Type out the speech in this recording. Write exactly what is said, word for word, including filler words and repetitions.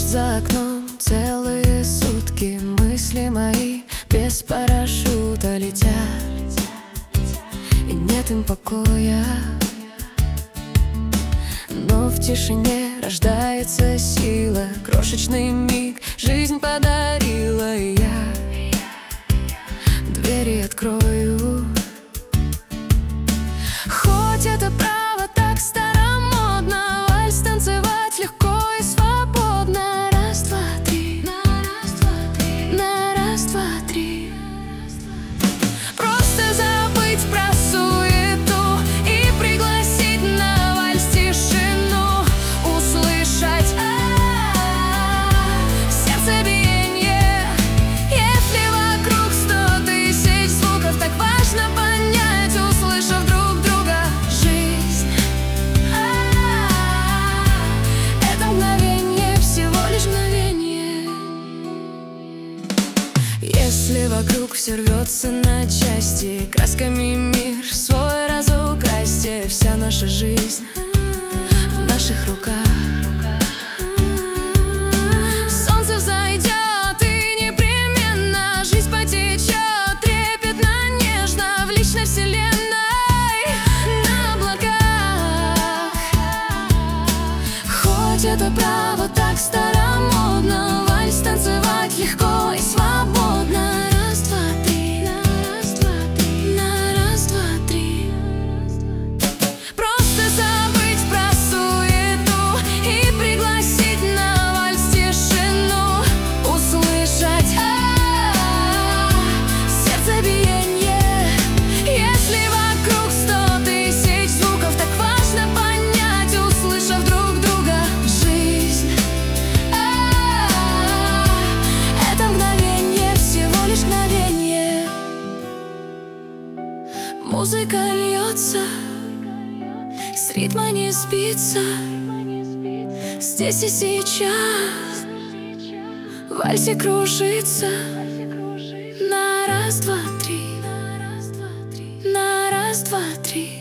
за окном целые сутки, мысли мои без парашюта летят, и нет им покоя. Но в тишине рождается сила, крошечный миг жизнь подарила, и я двери открою. Хоть это право так старомодно, вальс танцевать легко и свободно. Раз, два, три, на раз, два, три, на раз, два, три. Просто забыть про суету и пригласить на вальс тишину, услышать а-а-а, сердцебиение. Если вокруг сто тысяч звуков, так важно понять, услышав друг друга, жизнь а-а-а, это мгновение, всего лишь мгновение. Если вокруг все рвется на части, красками мир свой разукрасьте, вся наша жизнь в наших руках. Солнце взойдет, и непременно жизнь потечет трепетно, нежно в личной вселенной на облаках. Хоть это право так старомодно, вальс танцевать легко и свободно. Раз, два, три, на раз, два, три, на раз, два, три. Просто забыть про суету и пригласить на вальс тишину, услышать а-а-а, сердцебиение. Если вокруг сто тысяч звуков, так важно понять, услышав друг друга, жизнь а-а-а, это мгновение, всего лишь мгновение. Музыка льется, с ритма не сбиться, здесь и сейчас в вальсе кружится. На раз, два, три, на раз, два, три, на раз, два, три.